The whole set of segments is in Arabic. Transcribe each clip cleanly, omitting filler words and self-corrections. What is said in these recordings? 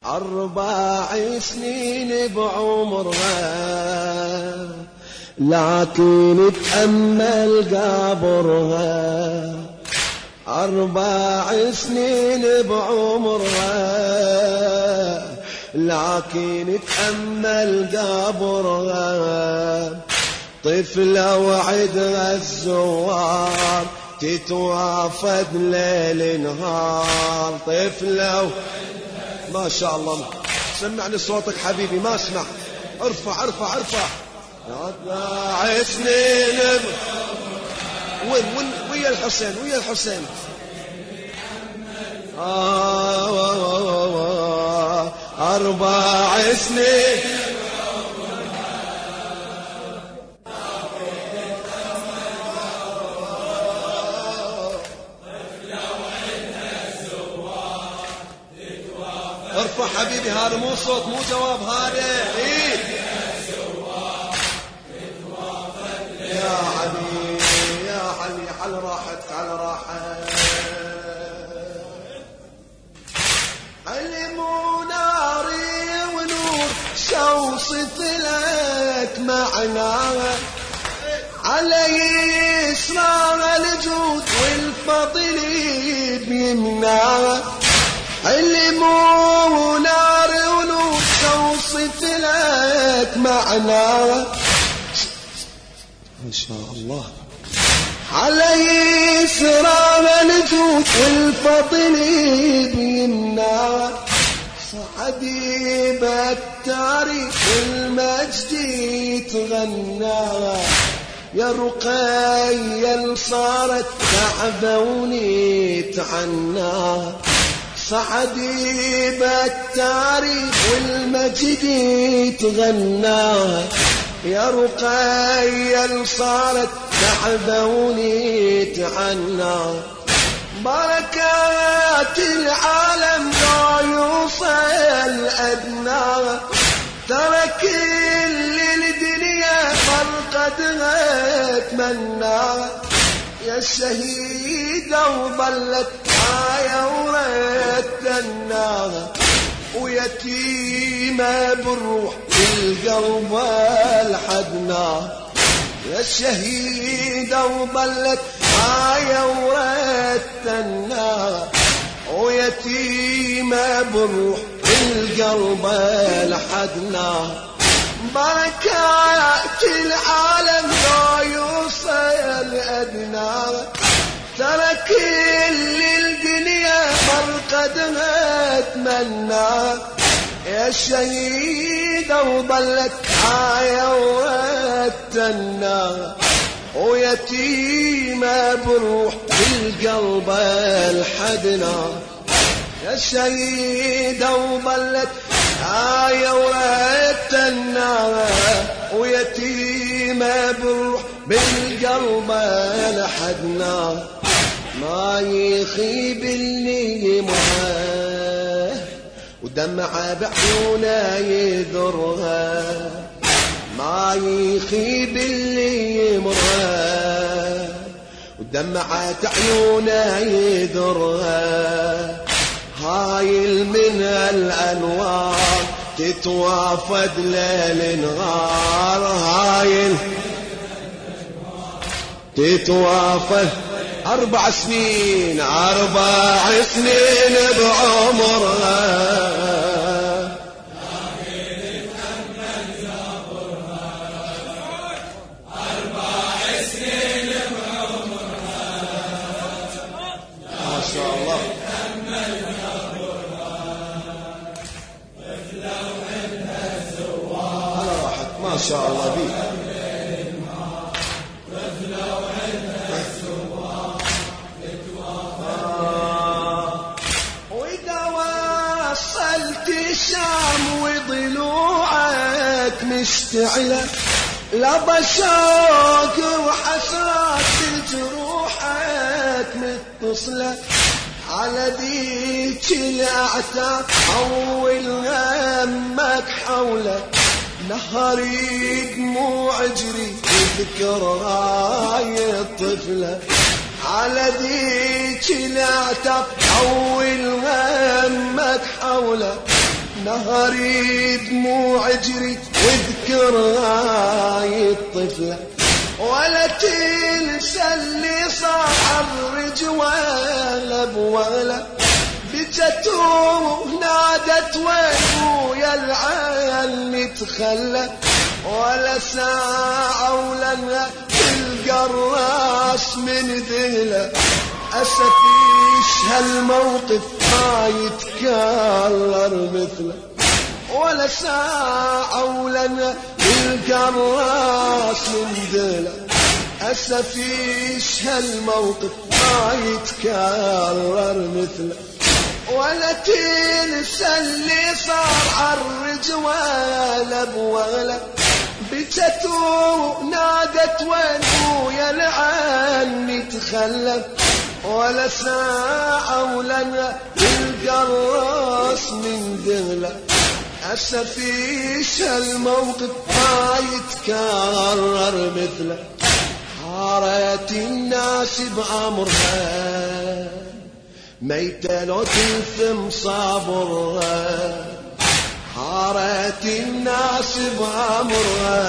4 سنين بعمرها لكن تأمل قبرها. 4 سنين بعمرها لكن تأمل قبرها. طفلة وعدها الزوار تتوافد ليل نهار. طفلة ما شاء الله. سمعني صوتك حبيبي ما اسمع. ارفع ارفع ارفع. 4 سنين وين ويا الحسين ويا الحسين. 4 سنين ارفع حبيبي. هذا مو صوت مو جواب هذا. إيه يا علي يا علي على راحتك على راحتك. علم وناري ونور شوصت لك معناها. علي إسرار الجود والفضل بيمناها. علم ونار ونور شوصت لك معناها. ما شاء الله. علي إسرار الجود والفضل بيمناها. صعدي بالتاريخ والمجد تغناها. يا رقيا صارت تعبوني تعناها. صعدي بالتاريخ والمجد تغناها. يا رقيا صارت تعبوني تعناها. بركات العالم لا يوصل أدناها. ترى كل الدنيا فرقدها اتمناها. يا شهيدة وظلت آية ورتناها. ويتيمة بالروح بالقلب الحدناها. يا شهيدة وظلت آية ورتناها. ويتيمة بالروح بالقلب الحدناها. بركات العالم لا يوصل أدناها. ترى كل الدنيا مرقدها اتمناها. يا شهيدة وظلت آية واتناها. ويتيمة بالروح بالقلب الحدناها. يا شهيدة وظلت آية واتناها. ويتيمة بالروح بالقلب الحدناها. ما يخيب اللي يمها ودمعة بعيونها يذرها. ما يخيب اللي يمرها ودمعة عيونها يذرها. هايل من الأنوار تتوافد ليل نهار. هايل تتوافد 4 سنين 4 سنين بعمرها. ما شاء الله. على راحت ما شاء الله بيك. الشام وضلوعك مشتعلة. لا بشوق وحسرات جروحك متصلة. على ذيك الأعتاب حول همك حوله. نهري دموع اجري اذكر هاي الطفلة. على ذيك الأعتاب حول همك حوله. نهري دموع جريت واذكر هاي الطفلة ولا تنسى اللي صار رجوالة بوالة بجت ونادت وابويا العيال نتخلى ولا ساعة ولنا تلقى الراس من ذهله أسفيش هالموقف ما يتكرر مثله ولا ساعة ولنا تلقى الراس من ذهله أسفيش هالموقف ما يتكرر مثله ولا تنسى اللي صار عالرجوالة بوالة بجت ونادت وابويا العيال نتخلى ولا ساعة ولنا تلقى الراس من ذهله أسفيش هالموقف ما يتكرر مثله حارت الناس بأمرها ميتة لو تلثم صابرها حارت الناس بأمرها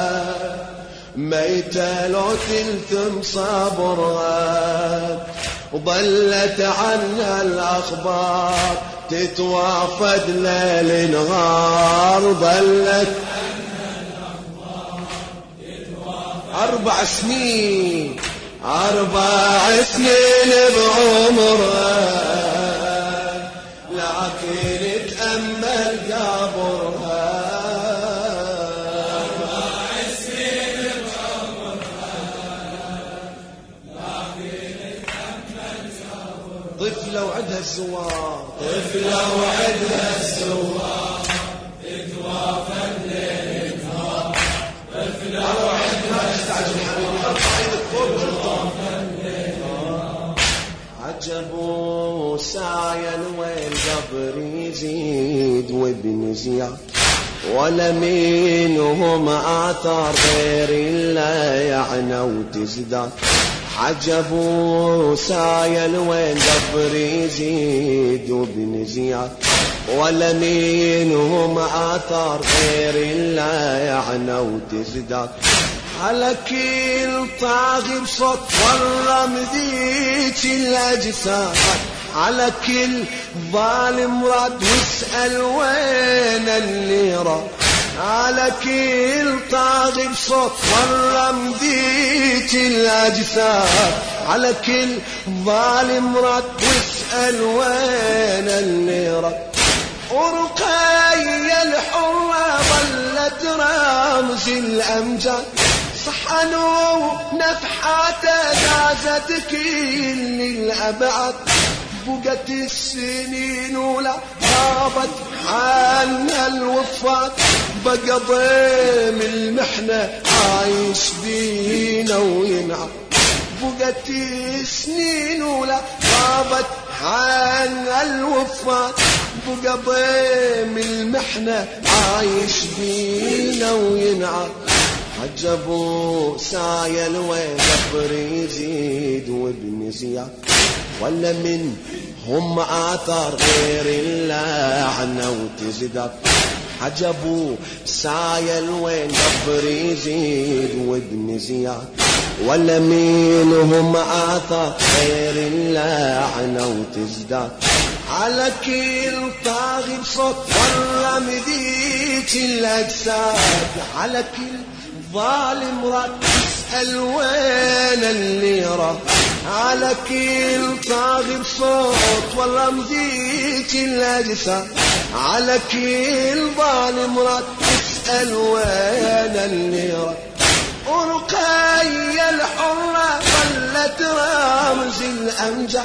ميتة لو تلثم صابرها وضلت عنها الأخبار تتوافد ليل نهار ضلت عنها الأخبار تتوافد 4 سنين 4 سنين بعمرها لكن تأمل قبرها 4 سنين بعمرها لكن تأمل قبرها طفلة وعدها الزوار طفلة وعدها الزوار تتوافد ليل نهار طفلة وعدها استعجل حبيبي ارفع ايدك فوق عجبوا سايل والقبر يزيد وابن زياد ولا منهم آثار غير إلا يعني وتزداد عجبوا سايل والقبر يزيد وابن زياد ولا منهم آثار غير إلا يعني وتزداد على كل طاغي بصوت والرمذيك الأجساد على كل ظالم رد واسأل وين اللي رد على كل طاغي بصوت والرمذيك الأجساد على كل ظالم رد واسأل وين اللي رد ورقايا الحرة ظلت رمز الأمجاد صحنوا نفحاته دازت كل الأبعاد بقت السنين ولا غابت عنا الوفات بقى ضيم المحنة عايش بينا وينعم بقت السنين ولا غابت عنا الوفات بقى ضيم المحنة عايش بينا وينعم عجبوا سايل والقبر يزيد وابن زياد ولا من هم آثار غير اللعنة وتزداد عجبوا سايل والقبر يزيد وابن زياد ولا منهم آثار غير اللعنة وتزداد على كل طاغي بصوت والرمذيك الأجساد على كل ظالم رد اسأل وين اللي راه على كل طاغي بصوت والرمذيك الأجساد على كل ظالم رد اسأل وين اللي راه ورقايا الحرة ظلت رمز الأمجاد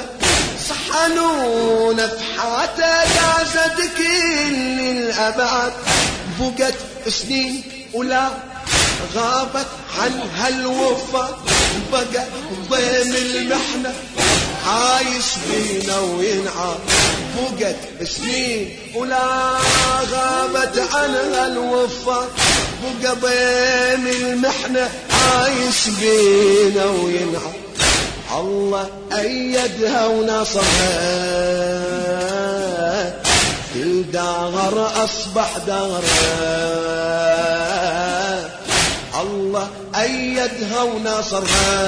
صحنوا نفحاته دازت كل الأبعاد بقت سنين ولا غابت عنها الوفا بقى ضيم المحنة عايش بينا وينعم بقت سنين ولا غابت عنها الوفا بقى ضيم المحنة عايش بينا وينعم الله أيدها ونصرها في كل دهر أصبح دهر الله أيدها ونصرها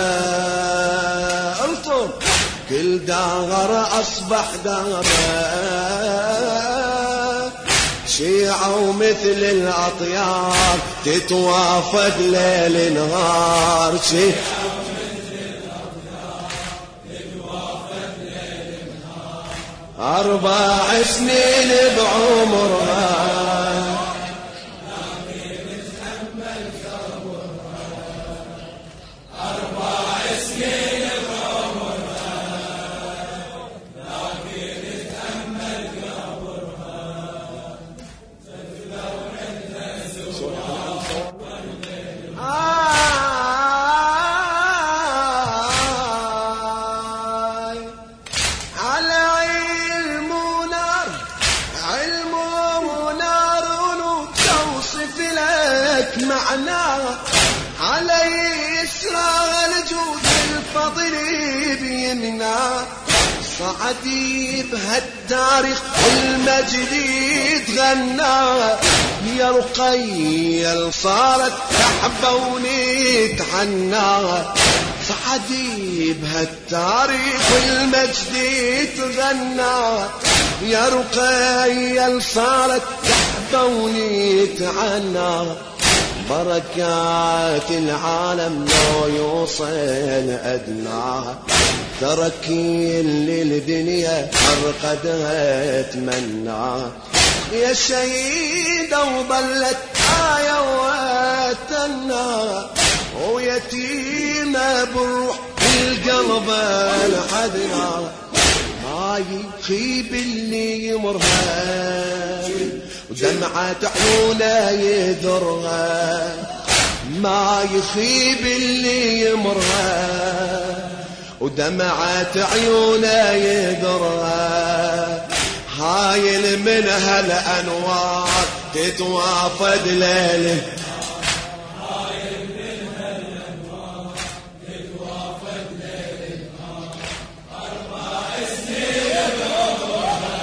ألطم كل دهر أصبح دهر شيعة ومثل الأطيار تتوافد ليل نهار شيعة ومثل الأطيار تتوافد ليل نهار 4 سنين بعمرها لكن تحمل كبرها 4 سنين بعمرها لكن تحمل كبرها على علم ونار توصف لك معناه على يسرى الجود الفضل بيمناه صعدي بهالتاريخ والمجد يتغنى يا رقي صارت تحبوني تحنى صعدي بهالتاريخ والمجد يتغنى يا رقي صارت تحبوني تحنى بركات العالم لو يوصل أدناها ترى كل الدنيا أرقدها تمناها يا شهيدة وظلت آية واتنا ويتيمة بالروح القلب الحدنا ما يخيب اللي يمرها ودمعة عيونه يذرها ما يخيب اللي يمرها ودمعة عيونه يذرها هايل من هالأنوار تتوافد ليله هايل من هالأنوار تتوافد ليله 4 سنين بعمرها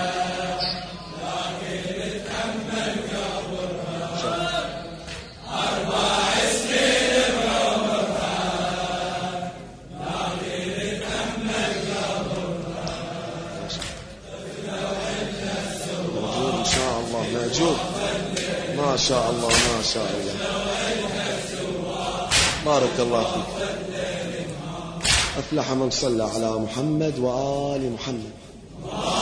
لكن تحمل كبرها 4 سنين بعمرها لكن تحمل كبرها مأجور إن شاء الله مأجور ما شاء الله ما شاء الله بارك الله فيك أفلح من صلى على محمد وآل محمد